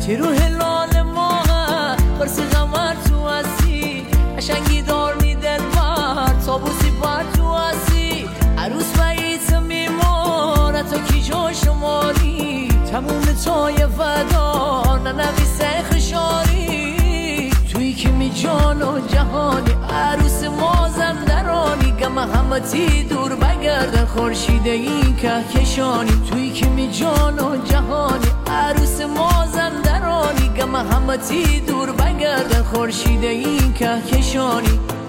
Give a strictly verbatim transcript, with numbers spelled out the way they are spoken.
چه روح لال ماه برس غمر تو هستی قشنگی دار میدن بر تابوسی بر تو هستی عروس باییت میمونه تو کی جا شماری تموم تای فدا ننویسه خشاری توی که می جان و جهانی عروس مازندرانی گم همتی دور بگردن خورشید این کهکشانی توی که می جان و جهانی عروس مازندرانی گم همتی دور بگردن خورشید این کهکشانی